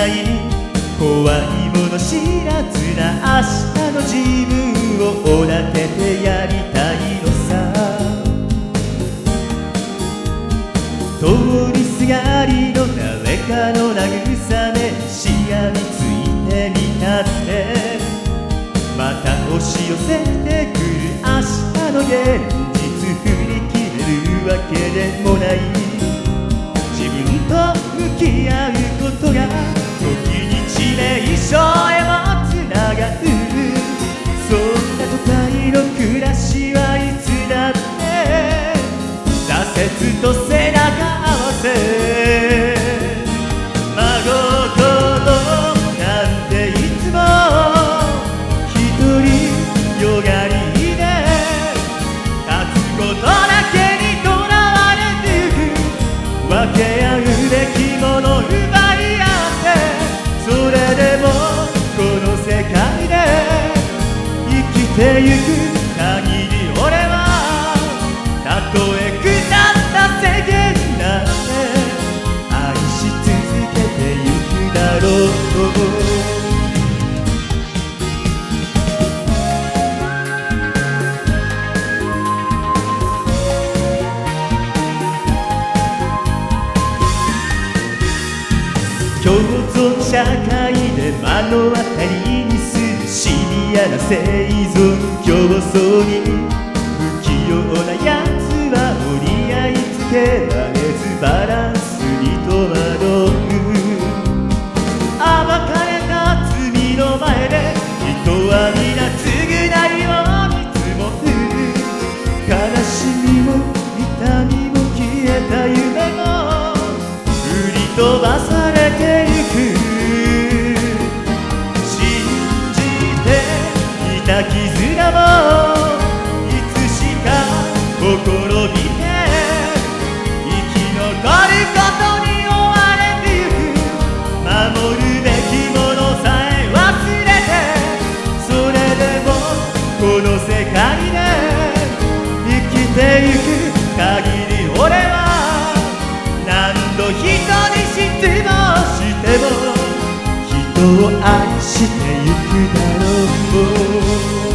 ない怖いもの知らずな明日の自分をおだててやりたいのさ。通りすがりの誰かの慰めしがみついてみたって、また押し寄せてくる明日の現実振り切れるわけでもない。自分と向き合うことが時に致命傷へもつながる。そんな都会の暮らしはいつだって挫折と背中合わせ。真心なんていつも一人よがりで立つことだけにとらわれてゆく。分け合うべきもの奪い合って、それでもこの世界で生きてゆく限り俺はたとえ腐った世間だって愛し続けてゆくだろう。共存社会で目の当たりにするシビアな生存競争に不器用なやつは折り合いつけられずバランスに戸惑う。暴かれた罪の前で人は皆償いを見積もる。悲しみも痛みも消えた夢も振り飛ばされてゆく。信じていた絆もいつしかほころびて生き残ることに追われてゆく。守るべきものさえ忘れて、それでもこの世界で生きてゆく限り俺は何度人に失望しても人を愛してゆくだろう。